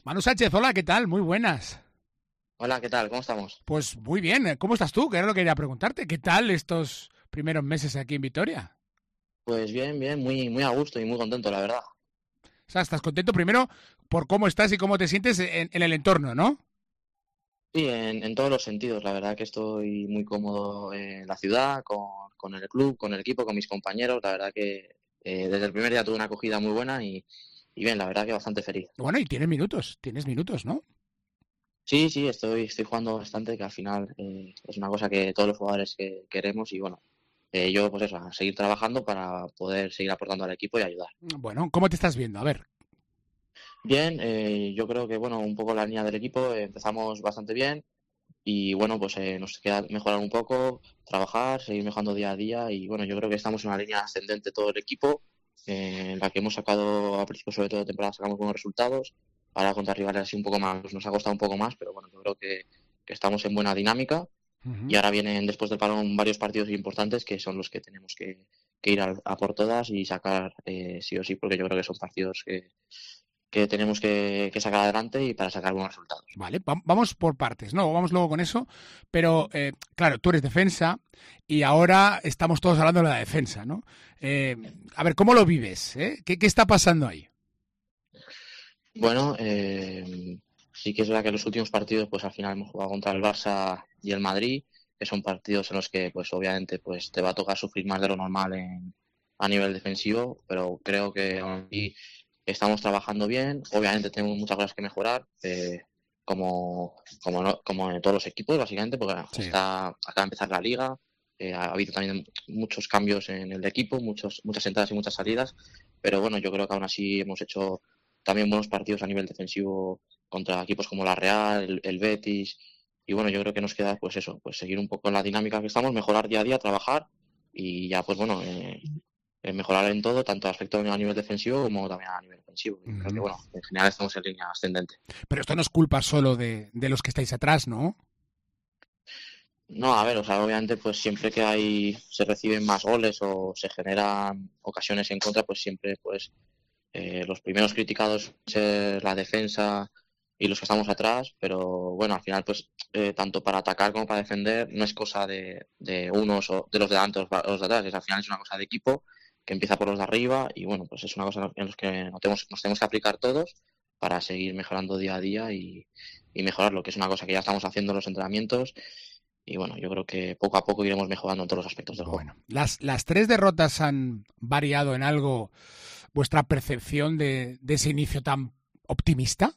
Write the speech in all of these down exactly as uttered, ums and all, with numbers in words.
Manu Sánchez, hola, ¿qué tal? Muy buenas. Hola, ¿qué tal? ¿Cómo estamos? Pues muy bien, ¿cómo estás tú? Que era lo que quería preguntarte. ¿Qué tal estos primeros meses aquí en Vitoria? Pues bien, bien, muy, muy a gusto y muy contento, la verdad. O sea, estás contento primero por cómo estás y cómo te sientes en, en el entorno, ¿no? Sí, en, en todos los sentidos. La verdad que estoy muy cómodo en la ciudad, con, con el club, con el equipo, con mis compañeros. La verdad que eh, desde el primer día tuve una acogida muy buena y, y bien, la verdad que bastante feliz. Bueno, y tienes minutos, tienes minutos, ¿no? Sí, sí, estoy, estoy jugando bastante, que al final eh, es una cosa que todos los jugadores que queremos y bueno, eh, yo pues eso, a seguir trabajando para poder seguir aportando al equipo y ayudar. Bueno, ¿cómo te estás viendo? A ver. Bien, eh, yo creo que bueno, un poco la línea del equipo, eh, empezamos bastante bien. Y bueno, pues eh, nos queda mejorar un poco, trabajar, seguir mejorando día a día y bueno, yo creo que estamos en una línea ascendente todo el equipo, eh, en la que hemos sacado a principio sobre todo de temporada sacamos buenos resultados, ahora contra rivales así un poco más, pues nos ha costado un poco más, pero bueno, yo creo que, que estamos en buena dinámica y Ujú. ahora vienen después del parón varios partidos importantes que son los que tenemos que, que ir a, a por todas y sacar eh, sí o sí, porque yo creo que son partidos que, que tenemos que, que sacar adelante y para sacar buenos resultados. Vale, va- vamos por partes, ¿no? Vamos luego con eso, pero eh, claro, tú eres defensa y ahora estamos todos hablando de la defensa, ¿no? Eh, a ver, ¿cómo lo vives? ¿Eh? ¿Qué, qué está pasando ahí? Bueno, eh, sí que es verdad que en los últimos partidos, pues al final hemos jugado contra el Barça y el Madrid, que son partidos en los que, pues obviamente, pues te va a tocar sufrir más de lo normal en, a nivel defensivo, pero creo que aún así estamos trabajando bien. Obviamente tenemos muchas cosas que mejorar, eh, como, como, no- como en todos los equipos, básicamente, porque Sí. está, acaba de empezar la liga. Eh, ha habido también muchos cambios en el equipo, muchos, muchas entradas y muchas salidas, pero bueno, yo creo que aún así hemos hecho también buenos partidos a nivel defensivo contra equipos como la Real, el, el Betis. Y bueno, yo creo que nos queda pues eso, pues seguir un poco en la dinámica que estamos, mejorar día a día, trabajar y ya pues bueno, eh, eh, mejorar en todo, tanto aspecto a nivel defensivo como también a nivel ofensivo. Yo creo que Ujú. bueno, en general estamos en línea ascendente. Pero esto no es culpa solo de, de los que estáis atrás, ¿no? No, a ver, o sea, obviamente pues siempre que hay, se reciben más goles o se generan ocasiones en contra, pues siempre pues Eh, los primeros criticados suelen ser la defensa y los que estamos atrás, pero bueno, al final, pues eh, tanto para atacar como para defender no es cosa de, de unos o de los de delante o los de atrás, es, al final es una cosa de equipo que empieza por los de arriba y bueno, pues es una cosa en la que nos tenemos, nos tenemos que aplicar todos para seguir mejorando día a día y, y mejorar lo que es una cosa que ya estamos haciendo en los entrenamientos y bueno, yo creo que poco a poco iremos mejorando en todos los aspectos del juego. Bueno, las, las tres derrotas han variado en algo vuestra percepción de, de ese inicio tan optimista.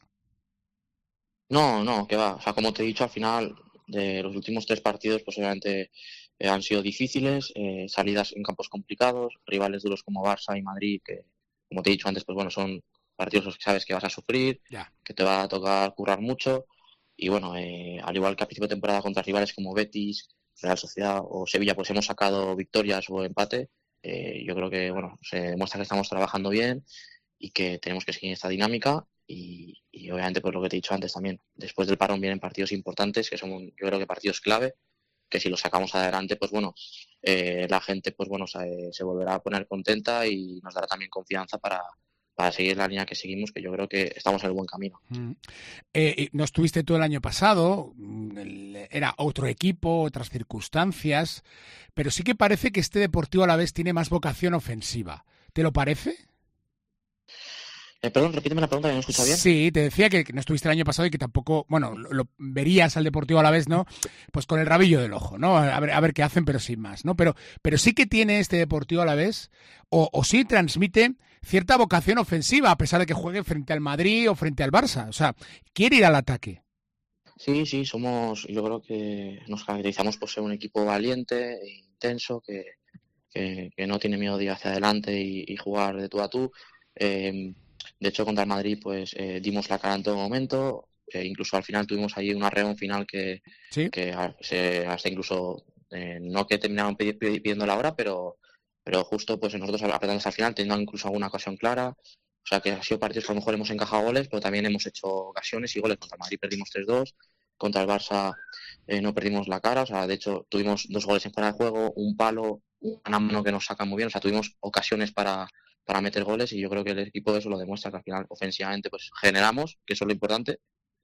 No, no, que va. O sea, como te he dicho, al final de los últimos tres partidos, pues obviamente eh, han sido difíciles, eh, salidas en campos complicados, rivales duros como Barça y Madrid, que como te he dicho antes, pues bueno, son partidos los que sabes que vas a sufrir, Ya. que te va a tocar currar mucho. Y bueno, eh, al igual que a principio de temporada contra rivales como Betis, Real Sociedad o Sevilla, pues hemos sacado victorias o empate. Eh, yo creo que bueno, se demuestra que estamos trabajando bien y que tenemos que seguir esta dinámica y, y obviamente pues lo que te he dicho antes también, después del parón vienen partidos importantes que son yo creo que partidos clave que si los sacamos adelante pues bueno eh, la gente pues bueno se, se, volverá a poner contenta y nos dará también confianza para, para seguir la línea que seguimos que yo creo que estamos en el buen camino. Mm. Eh, no estuviste tú el año pasado, era otro equipo, otras circunstancias, pero sí que parece que este Deportivo Alavés tiene más vocación ofensiva. ¿Te lo parece? Eh, perdón, repíteme la pregunta que no escucha bien. Sí, te decía que, que no estuviste el año pasado y que tampoco, bueno, lo, lo verías al Deportivo Alavés, ¿no? Pues con el rabillo del ojo, ¿no? A ver, a ver qué hacen, pero sin más, ¿no? Pero, pero sí que tiene este Deportivo Alavés, o, o sí transmite cierta vocación ofensiva, a pesar de que juegue frente al Madrid o frente al Barça. O sea, quiere ir al ataque. Sí, sí, somos, yo creo que nos caracterizamos por ser un equipo valiente e intenso, que, que, que no tiene miedo de ir hacia adelante y, y jugar de tú a tú. Eh, de hecho, contra el Madrid, pues eh, dimos la cara en todo momento. Eh, incluso al final tuvimos ahí un arreo final que, Sí. que a- se, hasta incluso eh, no que terminaron pidi- pidi- pidiendo la hora, pero, pero justo pues nosotros apretamos al final, teniendo incluso alguna ocasión clara. O sea que ha sido partidos que a lo mejor hemos encajado goles, pero también hemos hecho ocasiones y goles. Contra el Madrid perdimos tres dos, contra el Barça eh, no perdimos la cara. O sea, de hecho tuvimos dos goles en fuera de juego, un palo, una mano que nos saca muy bien. O sea, tuvimos ocasiones para, para meter goles, y yo creo que el equipo eso lo demuestra, que al final ofensivamente pues generamos, que eso es lo importante,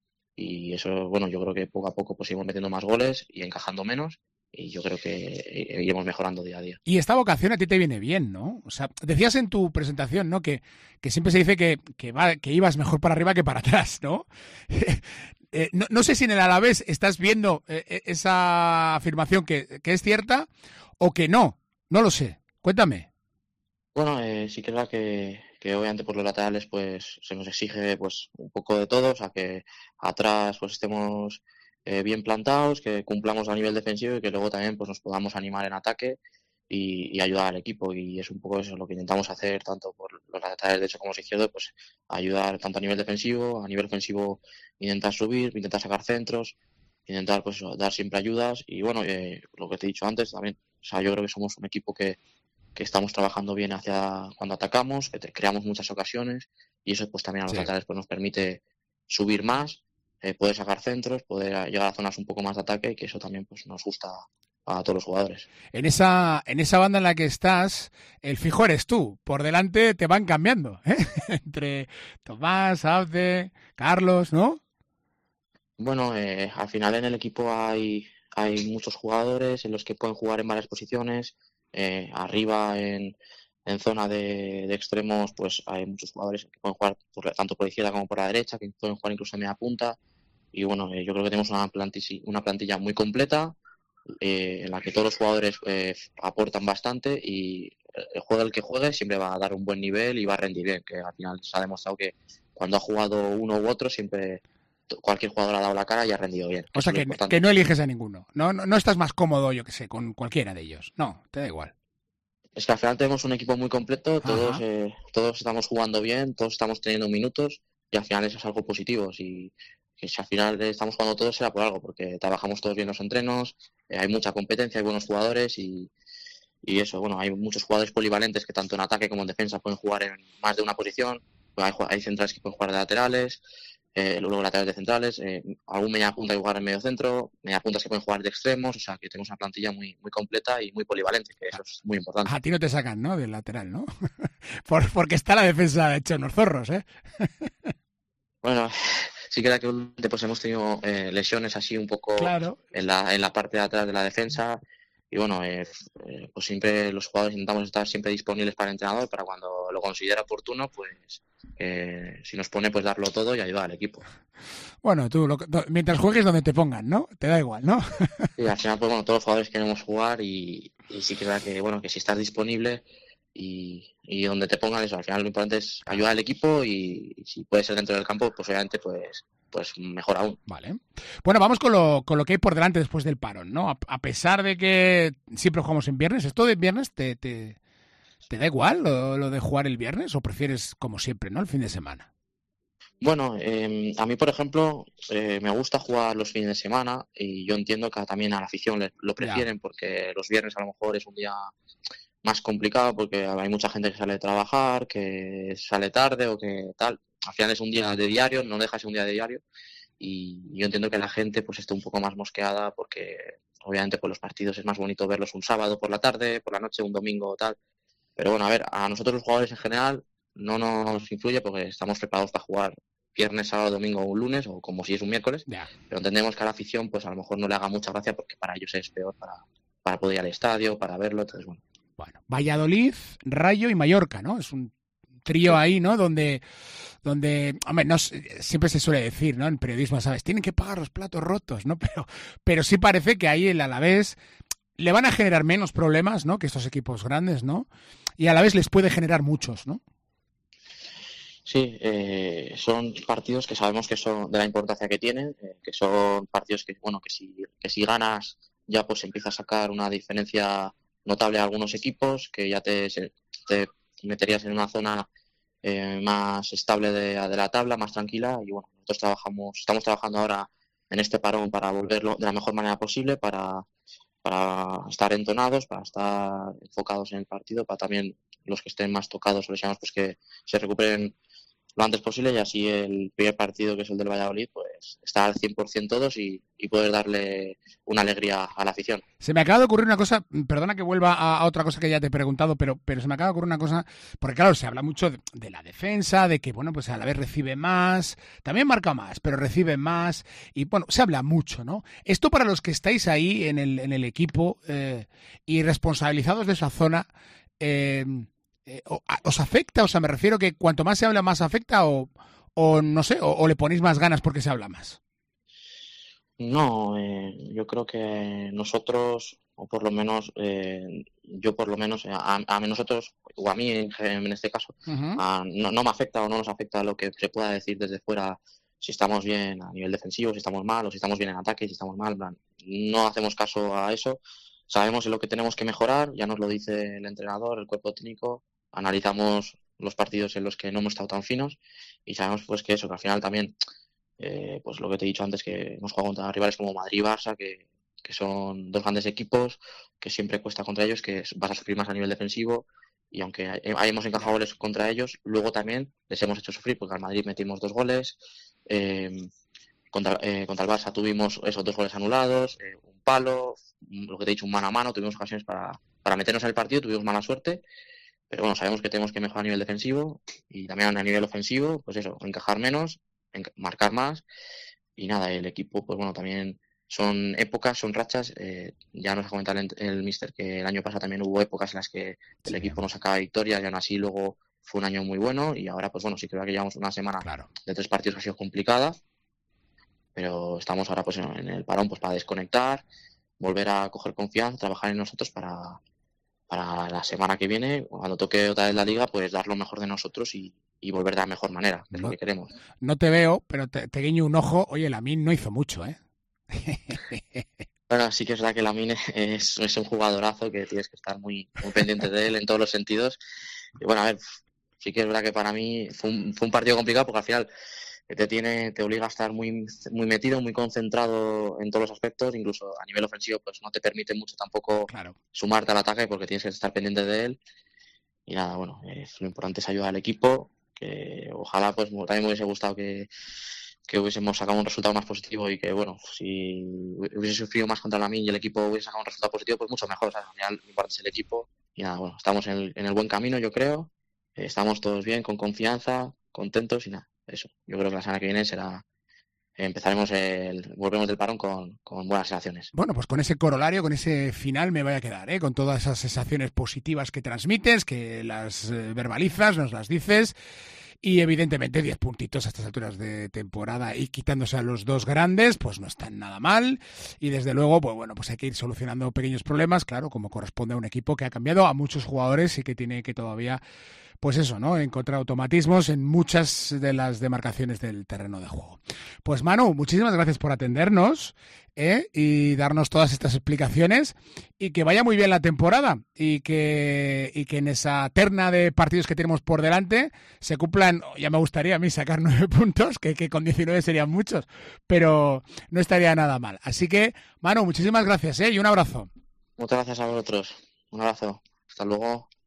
y eso, bueno, yo creo que poco a poco pues iremos metiendo más goles y encajando menos, y yo creo que iremos mejorando día a día. Y esta vocación a ti te viene bien, ¿no? O sea, decías en tu presentación, ¿no? Que, que siempre se dice que, que, va, que ibas mejor para arriba que para atrás, ¿no? eh, no, no sé si en el Alavés estás viendo eh, esa afirmación que, que es cierta o que no. No lo sé. Cuéntame. Bueno, eh, sí que es verdad que, que obviamente por los laterales pues se nos exige pues un poco de todo, o sea que atrás pues estemos eh, bien plantados, que cumplamos a nivel defensivo y que luego también pues nos podamos animar en ataque y, y ayudar al equipo, y es un poco eso lo que intentamos hacer tanto por los laterales derecho como izquierdo, pues ayudar tanto a nivel defensivo, a nivel ofensivo intentar subir, intentar sacar centros, intentar pues dar siempre ayudas, y bueno, eh, lo que te he dicho antes también, o sea, yo creo que somos un equipo que que estamos trabajando bien hacia cuando atacamos, que te, creamos muchas ocasiones, y eso pues también a los Sí. laterales pues nos permite subir más, eh, poder sacar centros, poder llegar a zonas un poco más de ataque, y que eso también pues nos gusta a todos los jugadores. En esa, en esa banda en la que estás, el fijo eres tú. Por delante te van cambiando, ¿eh? Entre Tomás, Abde, Carlos, ¿no? Bueno, eh, al final en el equipo hay, hay muchos jugadores en los que pueden jugar en varias posiciones. Eh, arriba en, en zona de, de extremos pues hay muchos jugadores que pueden jugar por, tanto por la izquierda como por la derecha, que pueden jugar incluso en media punta, y bueno, eh, yo creo que tenemos una plantilla, una plantilla muy completa, eh, en la que todos los jugadores eh, aportan bastante, y el juego el que juegue siempre va a dar un buen nivel y va a rendir bien, que al final se ha demostrado que cuando ha jugado uno u otro siempre cualquier jugador ha dado la cara y ha rendido bien. O sea, que, que no eliges a ninguno. No, no, no estás más cómodo, yo que sé, con cualquiera de ellos. No, te da igual. Es que al final tenemos un equipo muy completo, todos eh, todos estamos jugando bien, todos estamos teniendo minutos, y al final eso es algo positivo. Si, que si al final estamos jugando todos será por algo, porque trabajamos todos bien los entrenos, eh, hay mucha competencia, hay buenos jugadores, y, y eso, bueno, hay muchos jugadores polivalentes que tanto en ataque como en defensa pueden jugar en más de una posición. Hay, hay centrales que pueden jugar de laterales, eh, luego laterales de centrales, eh, algún media punta que jugar en medio centro, media puntas que pueden jugar de extremos, o sea que tenemos una plantilla muy, muy completa y muy polivalente, que eso es muy importante. A ti no te sacan, ¿no? Del lateral, ¿no? Por, porque está la defensa hecha unos zorros, ¿eh? Bueno, sí que era que pues hemos tenido eh, lesiones así un poco claro. en la, en la parte de atrás de la defensa, y bueno, eh, eh, pues siempre los jugadores intentamos estar siempre disponibles para el entrenador, para cuando lo considera oportuno, pues eh, si nos pone, pues darlo todo y ayudar al equipo. Bueno, tú, lo, mientras juegues donde te pongan, ¿no? Te da igual, ¿no? Sí, al final, pues bueno, todos los jugadores queremos jugar, y, y sí que es verdad que, bueno, que si estás disponible y, y donde te pongan eso, al final lo importante es ayudar al equipo, y, y si puede ser dentro del campo, pues obviamente, pues pues mejor aún. Vale. Bueno, vamos con lo, con lo que hay por delante después del parón, ¿no? A, a pesar de que siempre jugamos en viernes, ¿esto de viernes te, te, te da igual lo, lo de jugar el viernes, o prefieres, como siempre, ¿no? El fin de semana? Bueno, eh, a mí, por ejemplo, eh, me gusta jugar los fines de semana, y yo entiendo que también a la afición le, lo prefieren, ya. Porque los viernes a lo mejor es un día más complicado, porque hay mucha gente que sale de trabajar, que sale tarde o que tal. Al final es un día de diario, no deja de ser un día de diario, y yo entiendo que la gente pues esté un poco más mosqueada, porque obviamente pues los partidos es más bonito verlos un sábado por la tarde, por la noche, un domingo o tal. Pero bueno, a ver, a nosotros los jugadores en general no nos influye, porque estamos preparados para jugar viernes, sábado, domingo o un lunes, o como si es un miércoles, yeah. Pero entendemos que a la afición pues a lo mejor no le haga mucha gracia, porque para ellos es peor para, para poder ir al estadio, para verlo, entonces bueno. Bueno, Valladolid, Rayo y Mallorca, ¿no? Es un trío sí. ahí, ¿no? Donde, donde, hombre, no, siempre se suele decir, ¿no? En periodismo, ¿sabes? Tienen que pagar los platos rotos, ¿no? Pero, pero sí parece que ahí el Alavés le van a generar menos problemas, ¿no? Que estos equipos grandes, ¿no? Y a la vez les puede generar muchos, ¿no? Sí, eh, son partidos que sabemos que son de la importancia que tienen, eh, que son partidos que, bueno, que si, que si ganas ya pues empieza a sacar una diferencia notable a algunos equipos, que ya te, te meterías en una zona eh, más estable de, de la tabla, más tranquila, y bueno, nosotros trabajamos, estamos trabajando ahora en este parón para volverlo de la mejor manera posible, para, para estar entonados, para estar enfocados en el partido, para también los que estén más tocados o lesionados pues que se recuperen lo antes posible, y así el primer partido, que es el del Valladolid, pues pues estar al cien por ciento todos y, y poder darle una alegría a la afición. Se me acaba de ocurrir una cosa, perdona que vuelva a, a otra cosa que ya te he preguntado, pero, pero se me acaba de ocurrir una cosa, porque claro, se habla mucho de, de la defensa, de que, bueno, pues a la vez recibe más, también marca más, pero recibe más, y bueno, se habla mucho, ¿no? Esto para los que estáis ahí en el, en el equipo eh, y responsabilizados de esa zona, eh, eh, ¿os afecta? O sea, me refiero que cuanto más se habla, más afecta, o, o no sé, o, o le ponéis más ganas porque se habla más. No, eh, yo creo que nosotros, o por lo menos, eh, yo por lo menos, a, a nosotros, o a mí en, en este caso, Uh-huh. a, no, no me afecta o no nos afecta lo que se pueda decir desde fuera, si estamos bien a nivel defensivo, si estamos mal, o si estamos bien en ataque, si estamos mal. No hacemos caso a eso, sabemos en lo que tenemos que mejorar, ya nos lo dice el entrenador, el cuerpo técnico, analizamos los partidos en los que no hemos estado tan finos y sabemos pues que eso, que al final también... Eh, pues lo que te he dicho antes, que hemos jugado contra rivales como Madrid y Barça, que, que son dos grandes equipos, que siempre cuesta contra ellos, que vas a sufrir más a nivel defensivo, y aunque hayamos encajado goles contra ellos, luego también les hemos hecho sufrir, porque al Madrid metimos dos goles, eh, contra, eh, contra el Barça tuvimos esos dos goles anulados, eh, un palo, lo que te he dicho, un mano a mano, tuvimos ocasiones para, para meternos en el partido, tuvimos mala suerte, pero bueno, sabemos que tenemos que mejorar a nivel defensivo, y también a nivel ofensivo, pues eso, encajar menos, marcar más y nada, el equipo pues bueno, también son épocas, son rachas, eh, ya nos ha comentado el, el míster que el año pasado también hubo épocas en las que el sí. equipo no sacaba victorias y aún así luego fue un año muy bueno y ahora pues bueno, sí creo que llevamos una semana claro. de tres partidos que ha sido complicada, pero estamos ahora pues en el parón pues para desconectar, volver a coger confianza, trabajar en nosotros para para la semana que viene, cuando toque otra vez la liga, pues dar lo mejor de nosotros y, y volver de la mejor manera, que es no, lo que queremos. No te veo, pero te, te guiño un ojo. Oye, Lamine no hizo mucho, ¿eh? Bueno, sí que es verdad que Lamine es, es un jugadorazo que tienes que estar muy, muy pendiente de él en todos los sentidos. Y bueno, a ver, sí que es verdad que para mí fue un, fue un partido complicado porque al final te tiene, te obliga a estar muy, muy metido, muy concentrado en todos los aspectos, incluso a nivel ofensivo pues no te permite mucho tampoco claro. sumarte al ataque porque tienes que estar pendiente de él. Y nada, bueno, eh, lo importante es ayudar al equipo, que ojalá pues también me hubiese gustado que, que hubiésemos sacado un resultado más positivo y que bueno, si hubiese sufrido más contra la Lamine y el equipo hubiese sacado un resultado positivo, pues mucho mejor, o sea, al final lo importante es el equipo y nada, bueno, estamos en el, en el buen camino yo creo, eh, estamos todos bien, con confianza, contentos y nada, eso, yo creo que la semana que viene será empezaremos el, volvemos del parón con, con buenas sensaciones. Bueno, pues con ese corolario, con ese final me voy a quedar, ¿eh? Con todas esas sensaciones positivas que transmites, que las eh, verbalizas, nos las dices. Y evidentemente diez puntitos a estas alturas de temporada y quitándose a los dos grandes, pues no están nada mal. Y desde luego, pues bueno, pues hay que ir solucionando pequeños problemas, claro, como corresponde a un equipo que ha cambiado a muchos jugadores y que tiene que todavía, pues eso, ¿no? Encontrar automatismos en muchas de las demarcaciones del terreno de juego. Pues Manu, muchísimas gracias por atendernos, ¿eh? Y darnos todas estas explicaciones y que vaya muy bien la temporada y que, y que en esa terna de partidos que tenemos por delante se cumplan, ya me gustaría a mí sacar nueve puntos, que, que con diecinueve serían muchos, pero no estaría nada mal. Así que, Manu, muchísimas gracias, ¿eh? Y un abrazo. Muchas gracias a vosotros. Un abrazo. Hasta luego.